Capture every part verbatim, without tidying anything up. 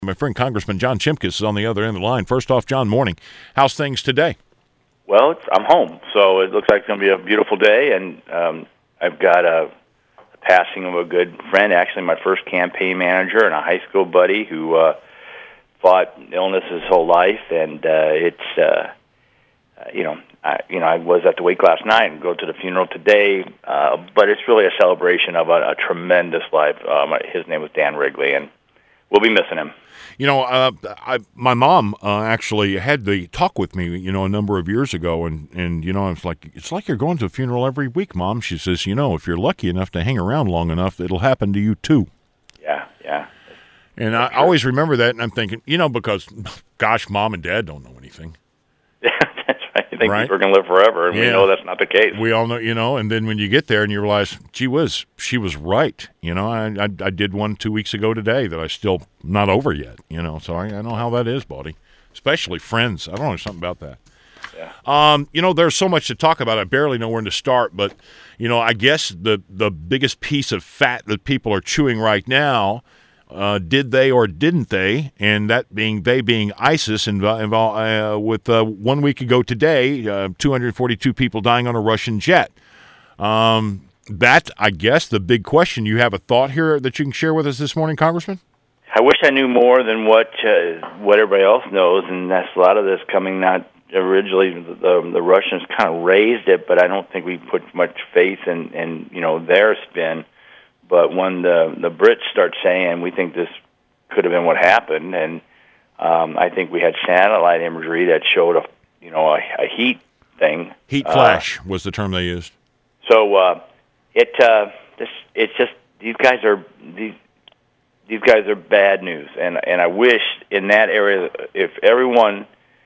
My friend Congressman John Chimkus is on the other end of the line. First off, John, morning. How's things today? Well, it's, I'm home, so it looks like it's going to be a beautiful day, and um, I've got a, a passing of a good friend, actually my first campaign manager and a high school buddy who uh, fought illness his whole life, and uh, it's, uh, uh, you know, I, you know, I was at the wake last night and go to the funeral today, uh, but it's really a celebration of a, a tremendous life. Uh, my, his name was Dan Wrigley, and we'll be missing him. You know, uh, I, my mom uh, actually had the talk with me, you know, a number of years ago, and, and, you know, I was like, it's like you're going to a funeral every week, Mom. She says, you know, if you're lucky enough to hang around long enough, it'll happen to you, too. Yeah, yeah. And I, I always remember that, and I'm thinking, you know, because, gosh, Mom and Dad don't know anything. Yeah, that's right. You think Right? people are going to live forever, and Yeah. we know that's not the case. We all know, you know, and then when you get there and you realize, gee whiz, she was right. You know, I, I, I did one two weeks ago today that I still not over yet, you know, so I, I know how that is, buddy, especially friends. I don't know something about that. Yeah. Um, you know, there's so much to talk about. I barely know where to start, but, you know, I guess the, the biggest piece of fat that people are chewing right now, Uh, did they or didn't they? And that being they being ISIS, involved invo- uh, with uh, one week ago today, uh, two hundred forty-two people dying on a Russian jet. Um, that, I guess, the big question. You have a thought here that you can share with us this morning, Congressman? I wish I knew more than what uh, what everybody else knows, and that's a lot of this coming not originally the, the Russians kind of raised it, but I don't think we put much faith in, in you know their spin. But when the the Brits start saying we think this could have been what happened, and um, I think we had satellite imagery that showed a you know a, a heat thing. Heat flash uh, was the term they used. So uh, it uh, this it's just these guys are these these guys are bad news, and and I wish in that area if everyone,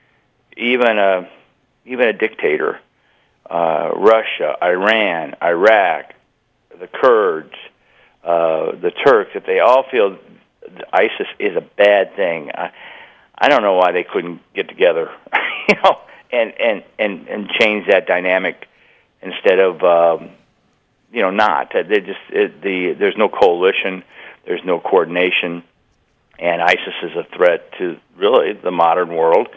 even a even a dictator, uh, Russia, Iran, Iraq, the Kurds. Uh, the Turks, if they all feel ISIS is a bad thing, I, I don't know why they couldn't get together, you know, and, and, and, and change that dynamic instead of, um, you know, not. They just it, the there's no coalition, there's no coordination, and ISIS is a threat to really the modern world,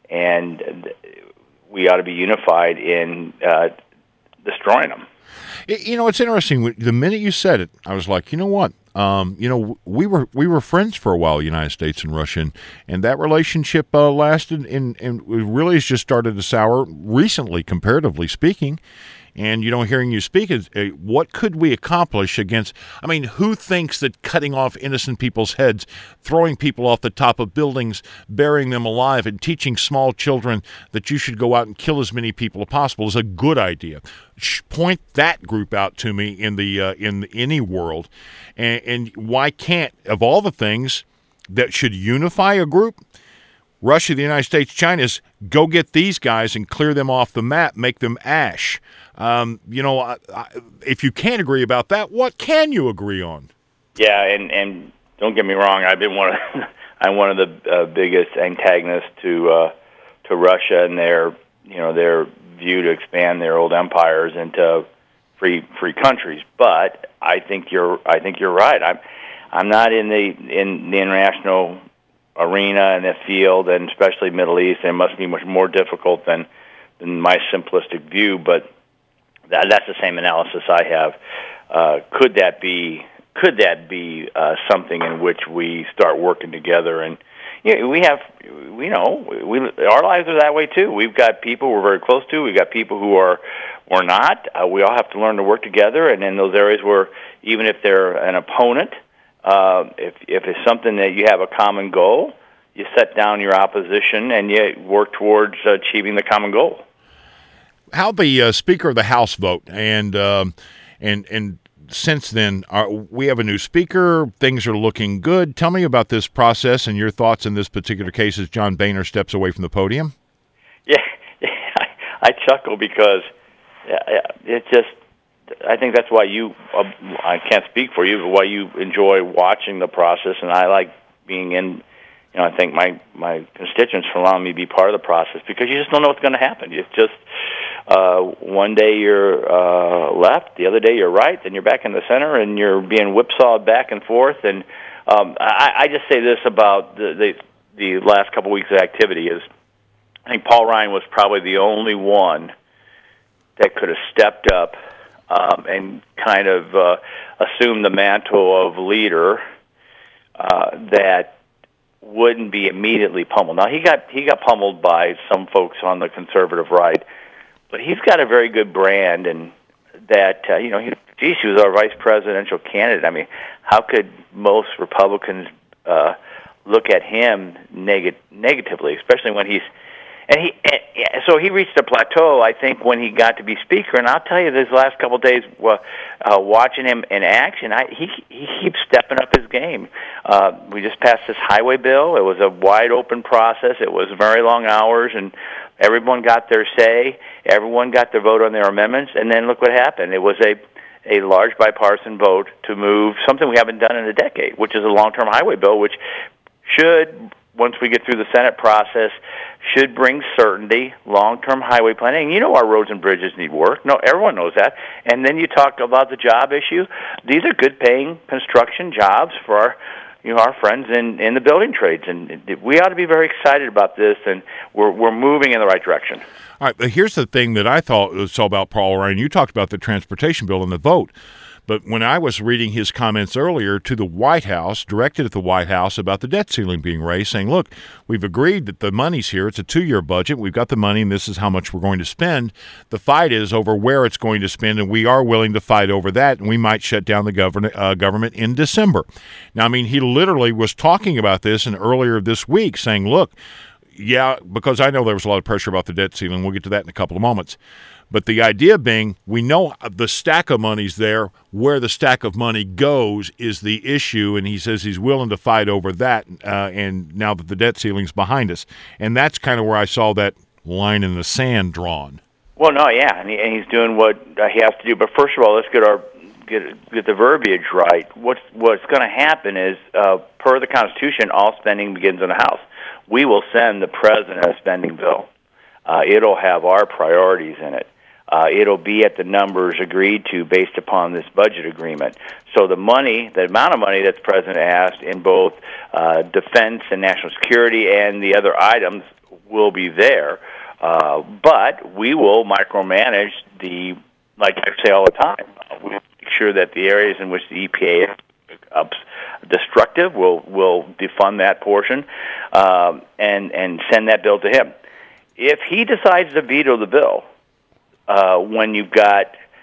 and we ought to be unified in uh, destroying them. You know, it's interesting. The minute you said it, I was like, you know what? Um, you know, we were we were friends for a while, United States and Russia, and, and that relationship uh, lasted, and, and it really has just started to sour recently, comparatively speaking. And, you know, hearing you speak, is uh, what could we accomplish against, I mean, who thinks that cutting off innocent people's heads, throwing people off the top of buildings, burying them alive, and teaching small children that you should go out and kill as many people as possible is a good idea? Point that group out to me in the uh, in any world. And, and why can't, of all the things that should unify a group, Russia, the United States, China, is go get these guys and clear them off the map, make them ash. Um, you know, I, I, if you can't agree about that, what can you agree on? Yeah, and, and don't get me wrong, I've been one of I'm one of the uh, biggest antagonists to uh, to Russia and their you know their view to expand their old empires into free free countries. But I think you're I think you're right. I'm I'm not in the in the international arena and the field, and especially Middle East. It must be much more difficult than than my simplistic view, but that, that's the same analysis I have. Uh, could that be? Could that be uh, something in which we start working together? And you know, we have, we know, we our lives are that way too. We've got people we're very close to. We've got people who are or not. Uh, we all have to learn to work together. And in those areas where, even if they're an opponent, uh, if if it's something that you have a common goal, you set down your opposition and you work towards achieving the common goal. How the uh, Speaker of the House vote, and um, and and since then uh, we have a new Speaker. Things are looking good. Tell me about this process and your thoughts in this particular case as John Boehner steps away from the podium. Yeah, yeah I, I chuckle because it just. I think that's why you. Uh, I can't speak for you, but why you enjoy watching the process, and I like being in. You know, I think my, my constituents for allowing me to be part of the process because you just don't know what's going to happen. It's just uh, one day you're uh, left, the other day you're right, then you're back in the center, and you're being whipsawed back and forth. And Um, I, I just say this about the, the the last couple weeks of activity is, I think Paul Ryan was probably the only one that could have stepped up um, and kind of uh, assumed the mantle of leader uh, that wouldn't be immediately pummeled. Now he got he got pummeled by some folks on the conservative right, but he's got a very good brand, and that uh, you know, he, geez, he was our vice presidential candidate. I mean, how could most Republicans uh, look at him neg- negatively, especially when he's and he and, so he reached a plateau, I think, when he got to be speaker. And I'll tell you, this last couple of days, uh, uh, watching him in action, I, he he keeps stepping up his game. Uh, we just passed this highway bill. It was a wide open process. It was very long hours, and everyone got their say. Everyone got their vote on their amendments, and then look what happened. It was a a large bipartisan vote to move something we haven't done in a decade, which is a long-term highway bill, which should, once we get through the Senate process, should bring certainty, long-term highway planning. You know our roads and bridges need work. No, everyone knows that. And then you talk about the job issue. These are good-paying construction jobs for our, you know, our friends in, in the building trades. And we ought to be very excited about this, and we're we're moving in the right direction. All right, but here's the thing that I thought was all about Paul Ryan. You talked about the transportation bill and the vote. But when I was reading his comments earlier to the White House, directed at the White House about the debt ceiling being raised, saying, look, we've agreed that the money's here. It's a two-year budget. We've got the money, and this is how much we're going to spend. The fight is over where it's going to spend, and we are willing to fight over that, and we might shut down the govern- uh, government in December. Now, I mean, he literally was talking about this and earlier this week, saying, look, yeah, because I know there was a lot of pressure about the debt ceiling. We'll get to that in a couple of moments. But the idea being, we know the stack of money's there. Where the stack of money goes is the issue, and he says he's willing to fight over that, uh, and now that the debt ceiling's behind us. And that's kind of where I saw that line in the sand drawn. Well, no, yeah, and, he, and he's doing what uh, he has to do. But first of all, let's get our get get the verbiage right. What's what's going to happen is, uh, per the Constitution, all spending begins in the House. We will send the president a spending bill. Uh, it'll have our priorities in it. Uh, it'll be at the numbers agreed to based upon this budget agreement. So the money, the amount of money that the president asked in both uh, defense and national security and the other items will be there. Uh, but we will micromanage the, like I say all the time, we'll make sure that the areas in which the E P A is uh, destructive, we'll, we'll defund that portion um, and, and send that bill to him. If he decides to veto the bill, Uh, when you've got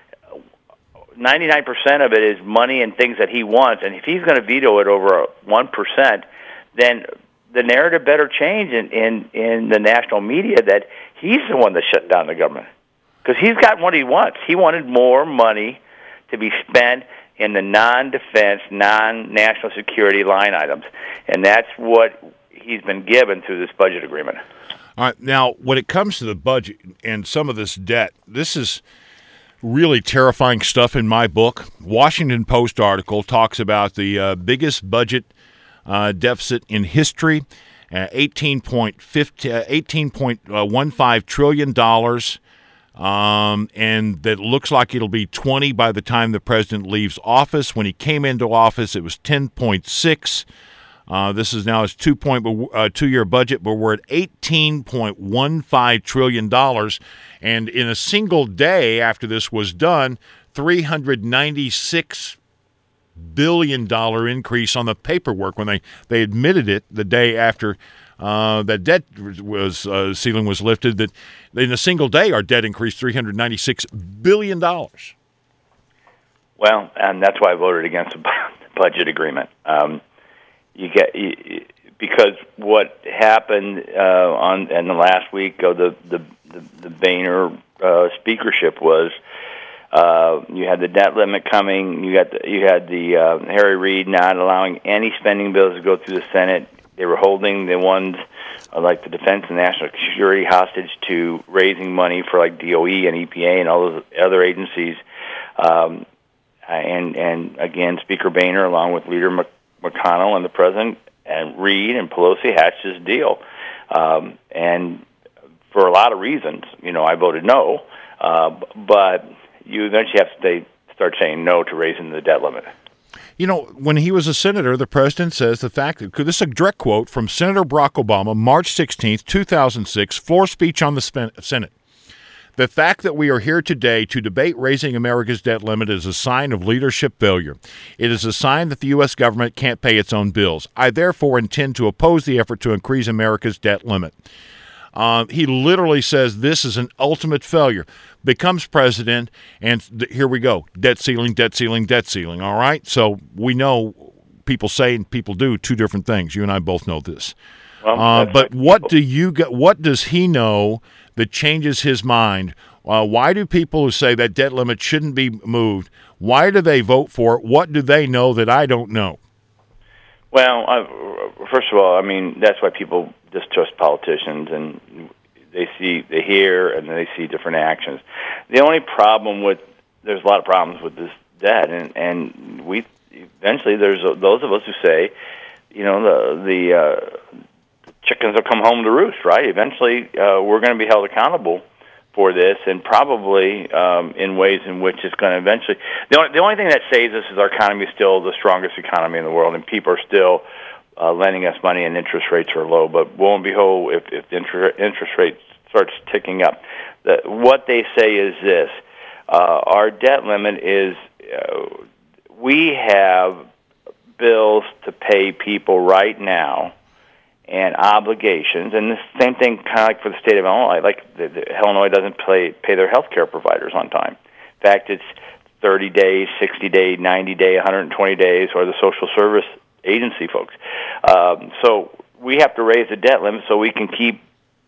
ninety-nine percent of it is money and things that he wants, and if he's going to veto it over one percent, then the narrative better change in, in, in the national media that he's the one that shut down the government. Because he's got what he wants. He wanted more money to be spent in the non-defense, non-national security line items. And that's what he's been given through this budget agreement. All right, now, when it comes to the budget and some of this debt, this is really terrifying stuff in my book. Washington Post article talks about the uh, biggest budget uh, deficit in history, uh, eighteen point one five trillion dollars, um, and that looks like it'll be twenty by the time the president leaves office. When he came into office, it was ten point six. Uh, this is now his two point uh, two year budget, but we're at eighteen point one five trillion dollars. And in a single day after this was done, three hundred ninety-six billion dollars increase on the paperwork when they, they admitted it the day after uh, that debt was uh, ceiling was lifted. That in a single day, our debt increased three hundred ninety-six billion dollars. Well, and that's why I voted against the budget agreement. Um, You get you, because what happened uh, on in the last week of the the the, the Boehner uh, speakership was uh, you had the debt limit coming. You got the, you had the uh, Harry Reid not allowing any spending bills to go through the Senate. They were holding the ones uh, like the defense and national security hostage to raising money for like D O E and E P A and all those other agencies. Um, and and again, Speaker Boehner, along with Leader Mc McConnell and the president and Reid and Pelosi hatched this deal, um, and for a lot of reasons, you know, I voted no. Uh, but you eventually have to start saying no to raising the debt limit. You know, when he was a senator, the president says the fact that this is a direct quote from Senator Barack Obama, March sixteenth, two thousand six, floor speech on the Senate. The fact that we are here today to debate raising America's debt limit is a sign of leadership failure. It is a sign that the U S government can't pay its own bills. I therefore intend to oppose the effort to increase America's debt limit. Uh, he literally says this is an ultimate failure. Becomes president, and th- here we go. Debt ceiling, debt ceiling, debt ceiling. All right? So we know people say and people do two different things. You and I both know this. Well, uh, but right. what do you get? What does he know that changes his mind? Uh, why do people who say that debt limit shouldn't be moved, why do they vote for it? What do they know that I don't know? Well, uh, first of all, I mean, that's why people distrust politicians, and they see, they hear, and they see different actions. The only problem with, there's a lot of problems with this debt, and, and we, eventually there's a, those of us who say, you know, the, the, uh, chickens will come home to roost, right? Eventually, uh, we're going to be held accountable for this, and probably um, in ways in which it's going to eventually. The only, the only thing that saves us is our economy is still the strongest economy in the world, and people are still uh, lending us money, and interest rates are low. But lo and behold, if, if the interest, interest rate starts ticking up, the, what they say is this: uh, our debt limit is uh, we have bills to pay people right now, and obligations, and the same thing kind of like for the state of Illinois. Like the, the, Illinois doesn't pay pay their health care providers on time. In fact, it's thirty days, sixty days, ninety days, one hundred twenty days, or the social service agency folks. Um, so we have to raise the debt limit so we can keep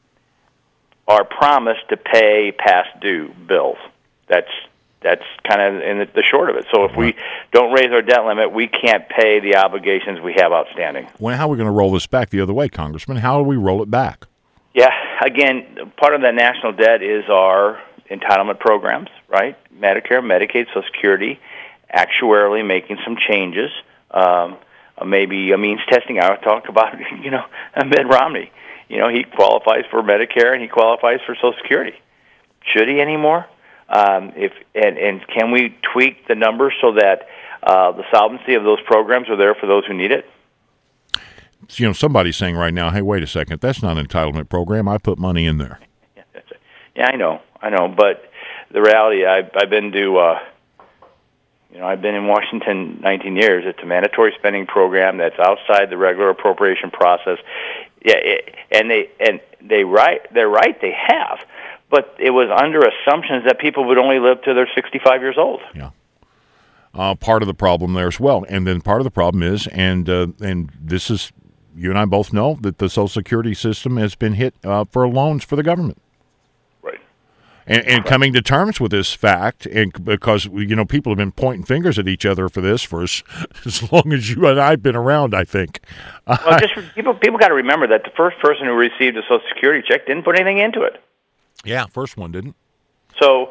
our promise to pay past due bills. That's That's kind of in the, the short of it. So if we don't raise our debt limit, we can't pay the obligations we have outstanding. Well, how are we going to roll this back the other way, Congressman? How do we roll it back? Yeah, again, part of that national debt is our entitlement programs, right? Medicare, Medicaid, Social Security, actuarially making some changes. Um, maybe a means testing. I would talk about, you know, Mitt Romney. You know, he qualifies for Medicare and he qualifies for Social Security. Should he anymore? Um, if and, and can we tweak the numbers so that uh, the solvency of those programs are there for those who need it? You know, somebody's saying right now, hey, wait a second, that's not an entitlement program. I put money in there. Yeah, that's it. Yeah, I know, I know. But the reality, I've, I've been to, uh, you know, I've been in Washington nineteen years. It's a mandatory spending program that's outside the regular appropriation process. Yeah, it, and they and they right, they're right, they have. But it was under assumptions that people would only live till they're sixty-five years old. Yeah. Uh, part of the problem there as well. And then part of the problem is, and uh, and this is, you and I both know, that the Social Security system has been hit uh, for loans for the government. Right. And, and right. coming to terms with this fact, and because, you know, people have been pointing fingers at each other for this for as, as long as you and I have been around, I think. Well, just people, people got to remember that the first person who received a Social Security check didn't put anything into it. Yeah, first one didn't. So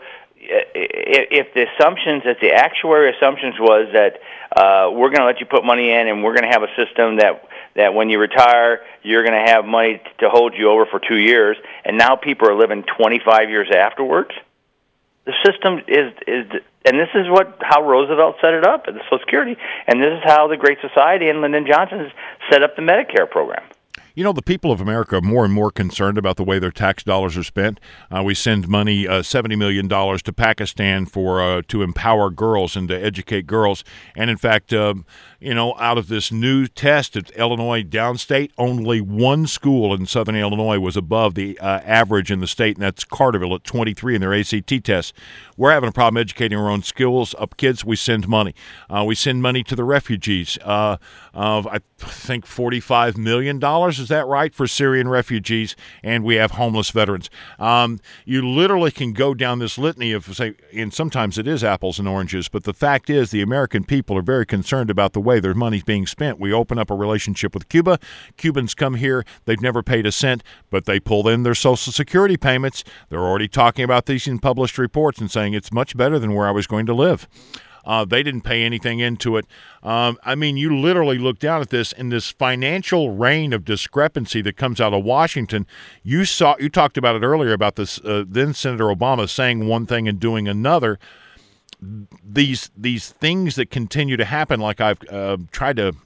if the assumptions, if the actuary assumptions was that uh, we're going to let you put money in and we're going to have a system that, that when you retire, you're going to have money to hold you over for two years, and now people are living twenty-five years afterwards, the system is, is and this is what how Roosevelt set it up at the Social Security, and this is how the Great Society and Lyndon Johnson set up the Medicare program. You know, the people of America are more and more concerned about the way their tax dollars are spent. Uh, we send money, uh, seventy million dollars to Pakistan for uh, to empower girls and to educate girls. And, in fact, uh, you know, out of this new test at Illinois downstate, only one school in southern Illinois was above the uh, average in the state, and that's Carterville at twenty-three in their A C T test. We're having a problem educating our own skills up kids. We send money. Uh, we send money to the refugees. Uh, of I think forty-five million dollars, is that right, for Syrian refugees, and we have homeless veterans. Um, you literally can go down this litany of, say, and sometimes it is apples and oranges, but the fact is the American people are very concerned about the way their money's being spent. We open up a relationship with Cuba. Cubans come here. They've never paid a cent, but they pull in their Social Security payments. They're already talking about these in published reports and saying it's much better than where I was going to live. Uh, they didn't pay anything into it. Um, I mean, you literally look down at this in this financial reign of discrepancy that comes out of Washington. You saw, you talked about it earlier about this. Uh, then Senator Obama saying one thing and doing another. these these things that continue to happen, like I've uh, tried to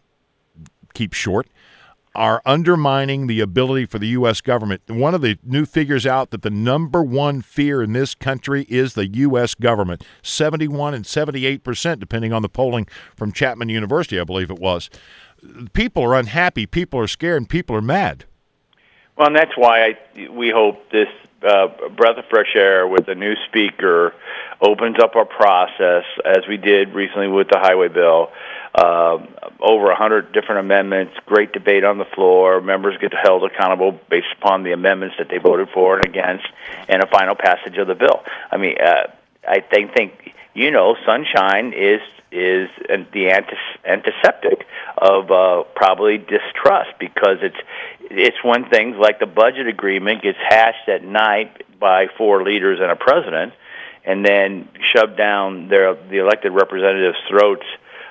keep short, are undermining the ability for the U S government. One of the new figures out that the number one fear in this country is the U S government. seventy-one and seventy-eight percent, depending on the polling from Chapman University, I believe it was. People are unhappy, people are scared, and people are mad. Well, and that's why I, we hope this uh, breath of fresh air with a new speaker opens up our process, as we did recently with the highway bill. Uh, over a hundred different amendments, great debate on the floor. Members get held accountable based upon the amendments that they voted for and against, and a final passage of the bill. I mean, uh, I think, think you know, sunshine is is the antis- antiseptic of uh, probably distrust, because it's it's when things like the budget agreement gets hashed at night by four leaders and a president, and then shoved down their the elected representatives' throats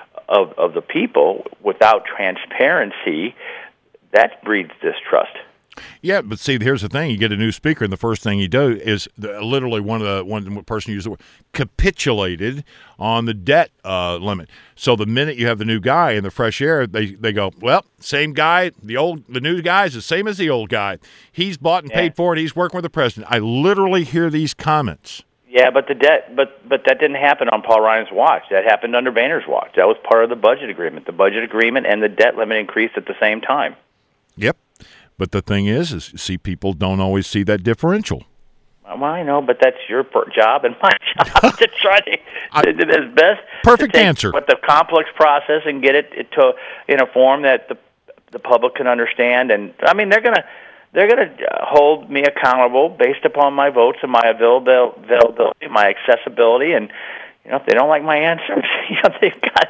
of of the people without transparency, that breeds distrust. Yeah, but see, here's the thing: you get a new speaker, and the first thing you do is the, literally one of the one person used the word capitulated on the debt uh, limit. So the minute you have the new guy in the fresh air, they they go, well, same guy, the old the new guy is the same as the old guy. He's bought and yeah. paid for it. He's working with the president. I literally hear these comments. Yeah, but the debt, but but that didn't happen on Paul Ryan's watch. That happened under Boehner's watch. That was part of the budget agreement. The budget agreement and the debt limit increased at the same time. Yep. But the thing is, is see, people don't always see that differential. Well, I know, but that's your per- job and my job to try to, I, to do as best. Perfect to take answer. With the complex process and get it to in a form that the the public can understand. And I mean, they're gonna they're gonna hold me accountable based upon my votes and my availability, my accessibility. And you know, if they don't like my answers, you know, they've got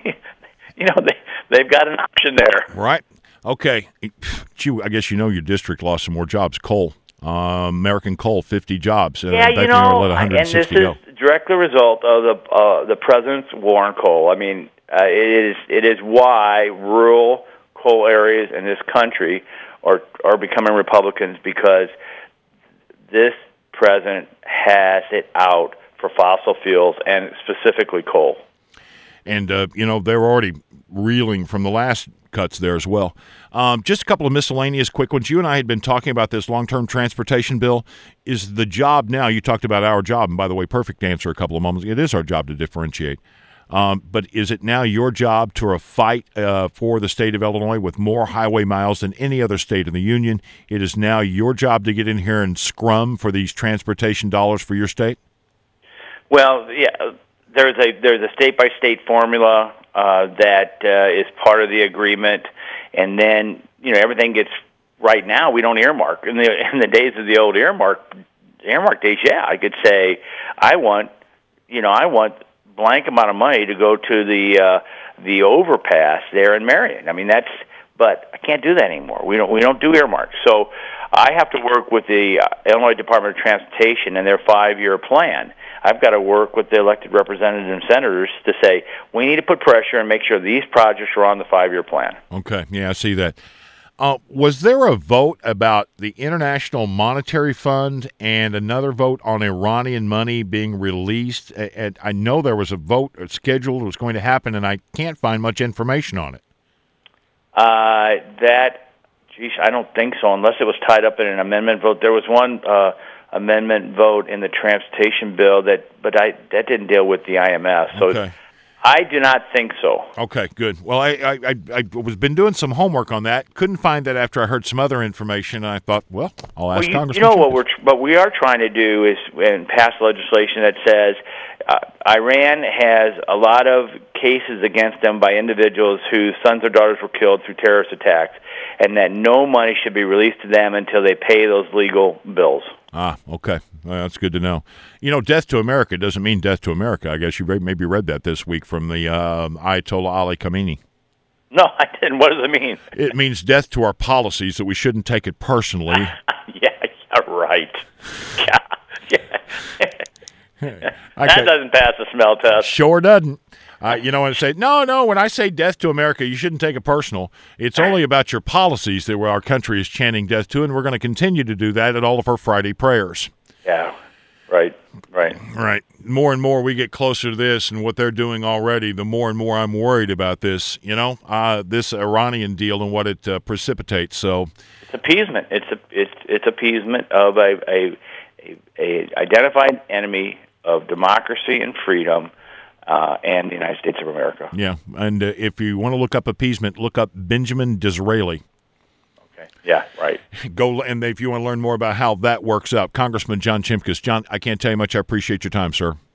you know they they've got an option there. Right. Okay, Gee, I guess you know your district lost some more jobs. Coal, uh, American Coal, fifty jobs. Uh, yeah, you know, and this is go. directly a result of the uh, the president's war on coal. I mean, uh, it is it is why rural coal areas in this country are are becoming Republicans, because this president has it out for fossil fuels and specifically coal. And uh, you know, they're already reeling from the last cuts there as well. Um, just a couple of miscellaneous quick ones. You and I had been talking about this long-term transportation bill. Is the job now, you talked about our job, and by the way, perfect answer a couple of moments. It is our job to differentiate. Um, but is it now your job to fight uh, for the state of Illinois with more highway miles than any other state in the union? It is now your job to get in here and scrum for these transportation dollars for your state? Well, yeah, there's a there's a state-by-state formula uh, that uh, is part of the agreement, and then you know everything gets right now. We don't earmark in the in the days of the old earmark earmark days. Yeah, I could say I want you know I want blank amount of money to go to the uh, the overpass there in Marion. I mean that's but I can't do that anymore. We don't we don't do earmarks. So I have to work with the uh, Illinois Department of Transportation and their five-year plan. I've got to work with the elected representatives and senators to say, we need to put pressure and make sure these projects are on the five-year plan. Okay, yeah, I see that. Uh, was there a vote about the International Monetary Fund and another vote on Iranian money being released? And I know there was a vote scheduled, it was going to happen, and I can't find much information on it. Uh, that, geez, I don't think so, unless it was tied up in an amendment vote. There was one uh, amendment vote in the transportation bill that, but I that didn't deal with the I M F. So okay. I do not think so. Okay, good. Well, I I I, I was been doing some homework on that. Couldn't find that after I heard some other information. And I thought, well, I'll ask well, you, Congressman. You know what we're what we are trying to do is and pass legislation that says uh, Iran has a lot of cases against them by individuals whose sons or daughters were killed through terrorist attacks, and that no money should be released to them until they pay those legal bills. Ah, okay. Well, that's good to know. You know, death to America doesn't mean death to America. I guess you maybe read that this week from the um, Ayatollah Ali Khamenei. No, I didn't. What does it mean? It means death to our policies, that we shouldn't take it personally. yeah, yeah, right. Yeah, yeah. That doesn't pass the smell test. Sure doesn't. Uh, you know, and say, no, no, when I say death to America, you shouldn't take it personal. It's only about your policies that our country is chanting death to, and we're going to continue to do that at all of our Friday prayers. Yeah, right, right. Right. Right. More and more we get closer to this and what they're doing already, the more and more I'm worried about this, you know, uh, this Iranian deal and what it uh, precipitates. So it's appeasement. It's a, it's it's appeasement of a, a, a, a identified enemy of democracy and freedom uh, and the United States of America. Yeah. And uh, if you want to look up appeasement, look up Benjamin Disraeli. Yeah, right. Go, and if you want to learn more about how that works out, Congressman John Chimkus. John, I can't tell you much. I appreciate your time, sir.